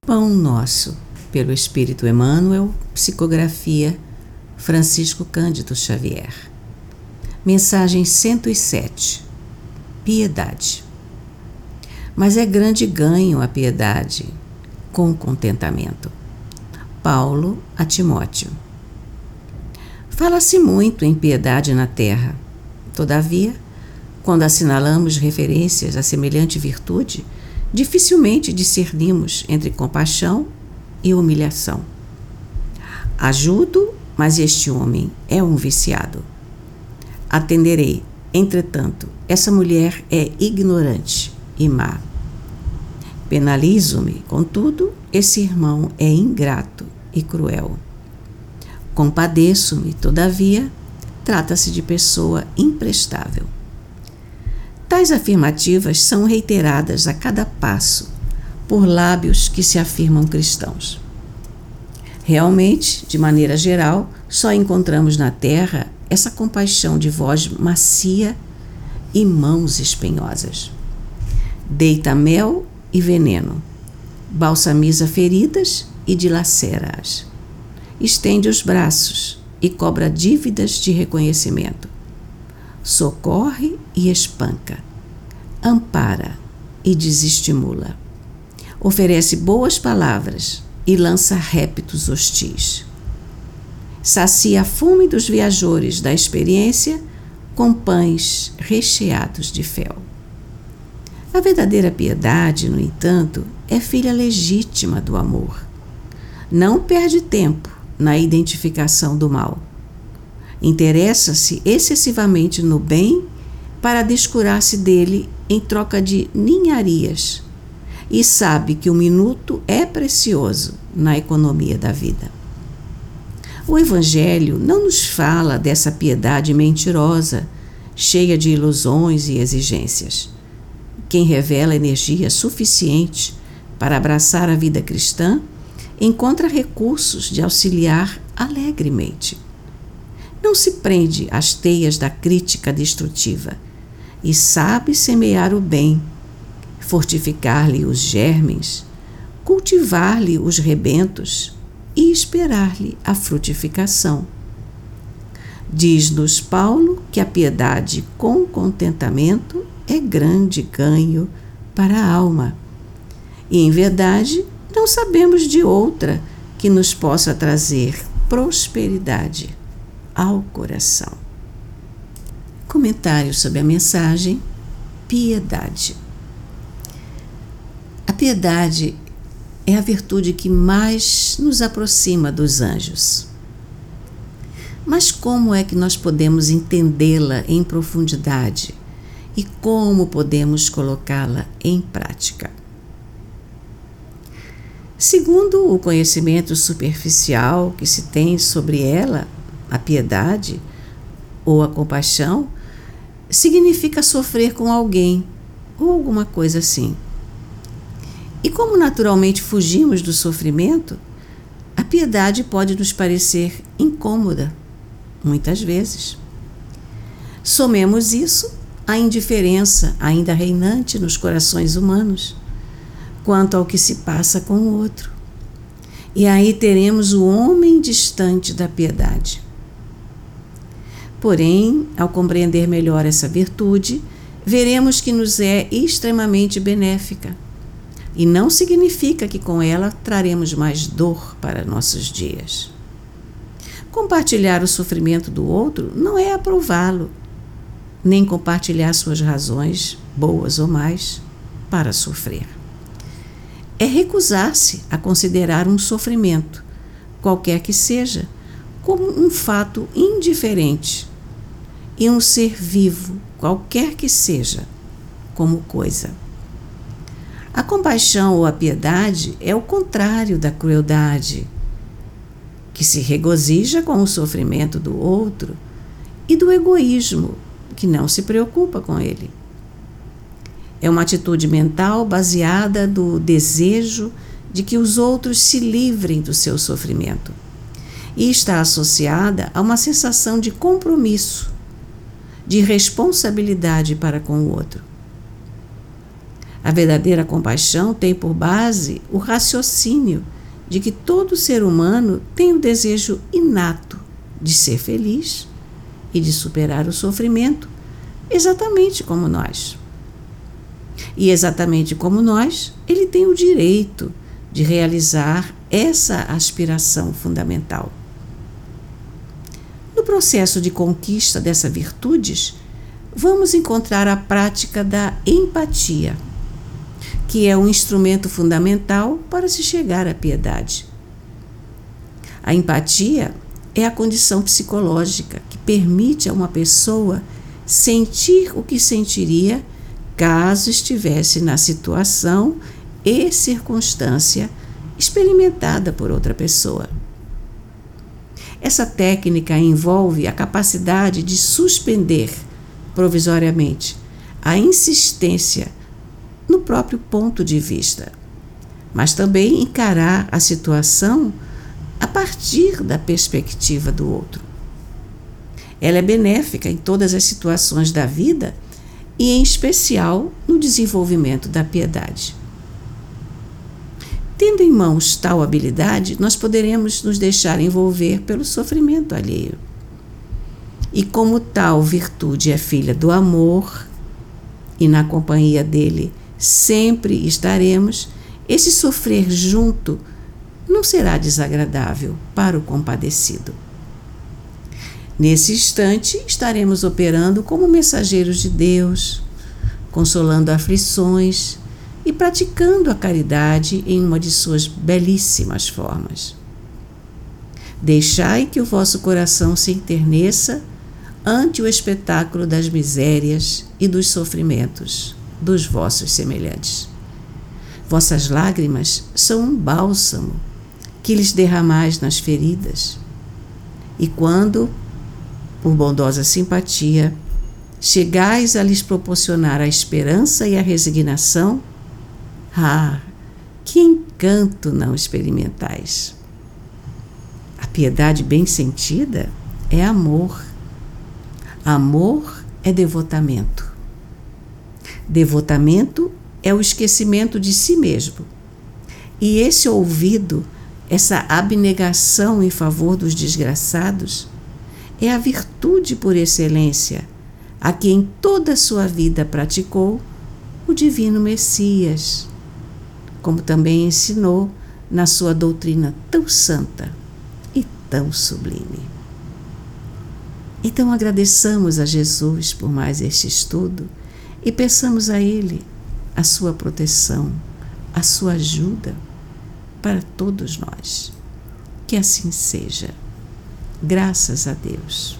Pão Nosso, pelo Espírito Emmanuel, psicografia Francisco Cândido Xavier. Mensagem 107. Piedade. Mas é grande ganho a piedade, com contentamento. Paulo a Timóteo. Fala-se muito em piedade na terra. Todavia, quando assinalamos referências a semelhante virtude, dificilmente discernimos entre compaixão e humilhação. Ajudo, mas este homem é um viciado. Atenderei, entretanto, essa mulher é ignorante e má. Penalizo-me, contudo, esse irmão é ingrato e cruel. Compadeço-me, todavia, trata-se de pessoa imprestável. Tais afirmativas são reiteradas a cada passo por lábios que se afirmam cristãos. Realmente, de maneira geral, só encontramos na terra essa compaixão de voz macia e mãos espinhosas. Deita mel e veneno, balsamiza feridas e dilacera-as. Estende os braços e cobra dívidas de reconhecimento. Socorre e espanca, ampara e desestimula. Oferece boas palavras e lança répitos hostis. Sacia a fome dos viajores da experiência com pães recheados de fel. A verdadeira piedade, no entanto, é filha legítima do amor. Não perde tempo na identificação do mal. Interessa-se excessivamente no bem para descurar-se dele em troca de ninharias e sabe que o minuto é precioso na economia da vida. O Evangelho não nos fala dessa piedade mentirosa, cheia de ilusões e exigências. Quem revela energia suficiente para abraçar a vida cristã encontra recursos de auxiliar alegremente. Não se prende às teias da crítica destrutiva e sabe semear o bem, fortificar-lhe os germens, cultivar-lhe os rebentos e esperar-lhe a frutificação. Diz-nos Paulo que a piedade com contentamento é grande ganho para a alma. E, em verdade, não sabemos de outra que nos possa trazer prosperidade ao coração. Comentário sobre a mensagem Piedade. A piedade é a virtude que mais nos aproxima dos anjos. Mas como é que nós podemos entendê-la em profundidade e como podemos colocá-la em prática? Segundo o conhecimento superficial que se tem sobre ela, a piedade ou a compaixão significa sofrer com alguém ou alguma coisa assim. E como naturalmente fugimos do sofrimento, a piedade pode nos parecer incômoda, muitas vezes. Somemos isso à indiferença ainda reinante nos corações humanos quanto ao que se passa com o outro. E aí teremos o homem distante da piedade. Porém, ao compreender melhor essa virtude, veremos que nos é extremamente benéfica. E não significa que com ela traremos mais dor para nossos dias. Compartilhar o sofrimento do outro não é aprová-lo, nem compartilhar suas razões, boas ou más, para sofrer. É recusar-se a considerar um sofrimento, qualquer que seja, como um fato indiferente e um ser vivo, qualquer que seja, como coisa. A compaixão ou a piedade é o contrário da crueldade, que se regozija com o sofrimento do outro, e do egoísmo, que não se preocupa com ele. É uma atitude mental baseada no desejo de que os outros se livrem do seu sofrimento e está associada a uma sensação de compromisso, de responsabilidade para com o outro. A verdadeira compaixão tem por base o raciocínio de que todo ser humano tem o desejo inato de ser feliz e de superar o sofrimento, exatamente como nós. E exatamente como nós, ele tem o direito de realizar essa aspiração fundamental. No processo de conquista dessas virtudes, vamos encontrar a prática da empatia, que é um instrumento fundamental para se chegar à piedade. A empatia é a condição psicológica que permite a uma pessoa sentir o que sentiria caso estivesse na situação e circunstância experimentada por outra pessoa. Essa técnica envolve a capacidade de suspender provisoriamente a insistência no próprio ponto de vista, mas também encarar a situação a partir da perspectiva do outro. Ela é benéfica em todas as situações da vida e, em especial, no desenvolvimento da piedade. Tendo em mãos tal habilidade, nós poderemos nos deixar envolver pelo sofrimento alheio. E como tal virtude é filha do amor, e na companhia dele sempre estaremos, esse sofrer junto não será desagradável para o compadecido. Nesse instante, estaremos operando como mensageiros de Deus, consolando aflições e praticando a caridade em uma de suas belíssimas formas. Deixai que o vosso coração se enterneça ante o espetáculo das misérias e dos sofrimentos dos vossos semelhantes. Vossas lágrimas são um bálsamo que lhes derramais nas feridas. E quando, por bondosa simpatia, chegais a lhes proporcionar a esperança e a resignação, que encanto não experimentais! A piedade bem sentida é amor. Amor é devotamento. Devotamento é o esquecimento de si mesmo. E esse ouvido, essa abnegação em favor dos desgraçados, é a virtude por excelência, a que em toda a sua vida praticou o divino Messias, como também ensinou na sua doutrina tão santa e tão sublime. Então agradeçamos a Jesus por mais este estudo e peçamos a Ele a sua proteção, a sua ajuda para todos nós. Que assim seja. Graças a Deus.